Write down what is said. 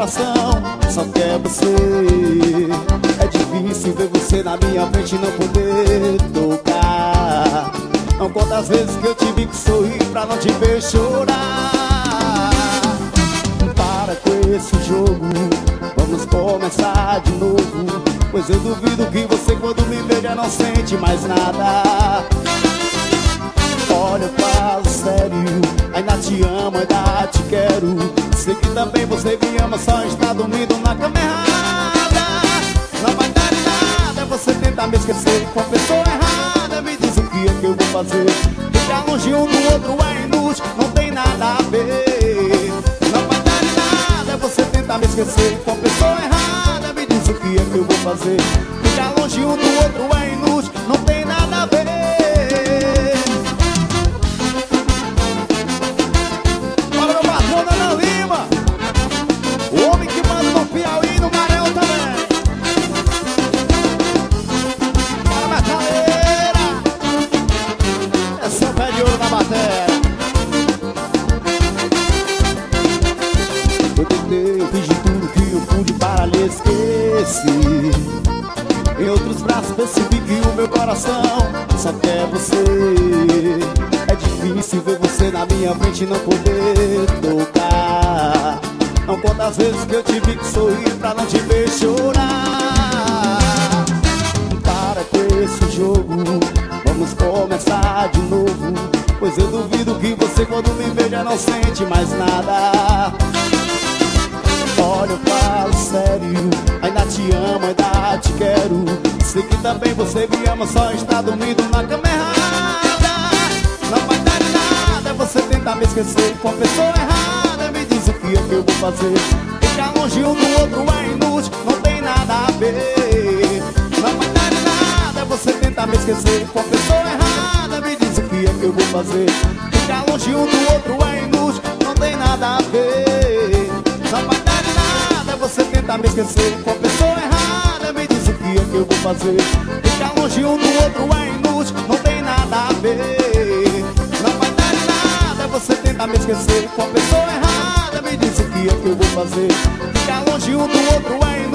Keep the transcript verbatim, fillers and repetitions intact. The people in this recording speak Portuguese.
coração só quer você. É difícil ver você na minha frente e não poder tocar. Não conta as vezes que eu tive que sorrir pra não te ver chorar. Para com esse jogo, vamos começar de novo, pois eu duvido que você quando me veja não sente mais nada. Olha, eu falo sério, ainda te amo, ainda te quero. Sei que também você me ama, só está dormindo na cama errada. Não vai dar em nada, você tenta me esquecer com a pessoa errada. Me diz o que é que eu vou fazer. Ficar longe um do outro é inútil, não tem nada a ver. Não vai dar em nada, você tenta me esquecer com a pessoa errada. Me diz o que é que eu vou fazer. Ficar longe um do outro é inútil, não tem nada a ver. Eu tentei, eu fiz de tudo que eu pude para lhe esquecer. Em outros braços percebi que o meu coração só quer você. É difícil ver você na minha frente e não poder tocar. Não conta as vezes que eu tive que sorrir pra não te ver chorar. Para com esse jogo, vamos começar de novo, pois eu duvido que você quando me veja não sente mais nada. Olha, eu falo sério, ainda te amo, ainda te quero. Sei que também você me ama, só está dormindo na cama errada. Não vai dar em nada, você tenta me esquecer com a pessoa errada. Me diz o que é que eu vou fazer. Ficar longe um do outro é inútil, não tem nada a ver. Não vai dar em nada, você tenta me esquecer com a pessoa errada. Me diz o que é que eu vou fazer. Ficar longe um do outro é inútil, não tem nada a ver. Não vai dar em nada, você tenta me esquecer com a pessoa errada. Me diz o que é que eu vou fazer. Ficar longe um do outro é inútil, não tem nada a ver. Não vai dar em nada, você tenta me esquecer com a pessoa errada. Me diz o que é que eu vou fazer. Ficar longe um do outro é inútil.